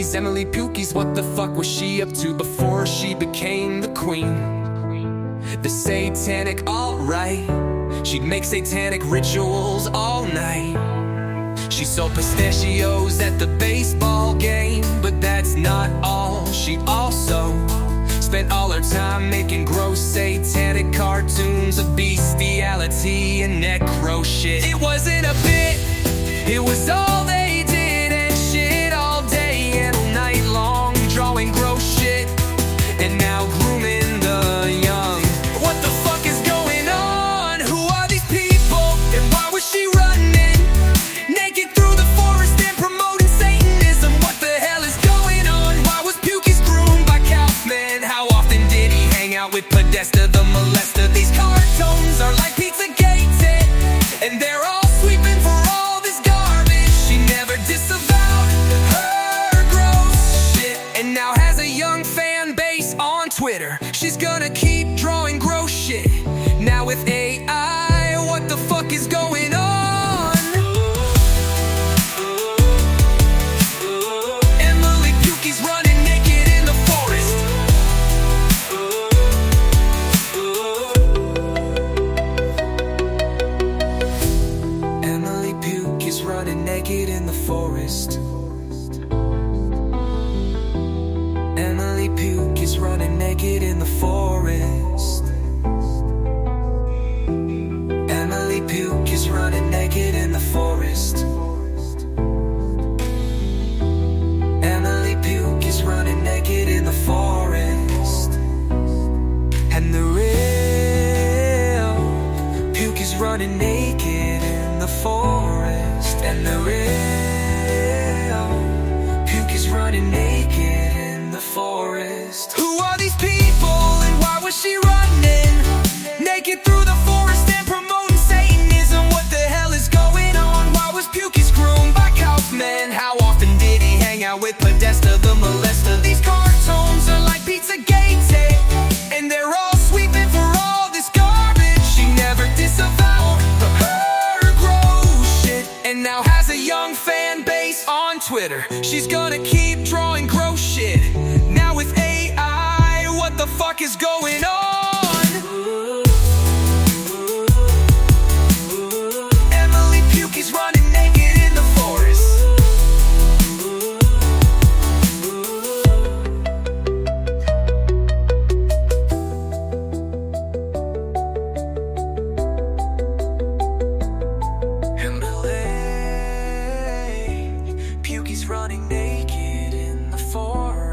Emily Pukey's. What the fuck was she up to before she became the queen? The satanic alt-right. She'd make satanic rituals all night. She sold pistachios at the baseball game, but that's not all. She also spent all her time making gross satanic cartoons of bestiality and necro shit. It wasn't a bit, it was all they did, and shit all day and all night long, drawing gross shit and now grooming the young. What the fuck is going on? Who are these people and why was she running naked through the forest and promoting Satanism? What the hell is going on? Why was Pukey's groomed by Kaufman? How often did he hang out with Podesta the molester? These cartoons are like Pizzagate, and they're all sweeping for all this garbage. She never disavowed her gross shit, and now has a young fan base on Twitter. She's gonna keep drawing gross shit. Now with AI, what the fuck is going on? Emily Pukey's running naked in the forest. Emily Pukey's running naked in the forest. Emily Pukey's running naked in the forest. Emily Pukey's running naked in the forest. Emily Pukey's running naked in the forest. And the real Pukey's running naked in the forest. And the real Pukey's running naked in the forest. Who are these people and why was she running naked through the forest and promoting Satanism? What the hell is going on? Why was Pukey's groomed by Kaufman? How often did he hang out with Podesta the molester? These cartoons are like Pizzagate, and they're all sweeping for all this garbage. She never disavowed her gross shit, and now has a young fan base on Twitter. She's gonna keep drawing gross shit. Now with AI, what the fuck is going on? Emily Pukey's running naked in the forest. Emily Pukey's running naked in the forest.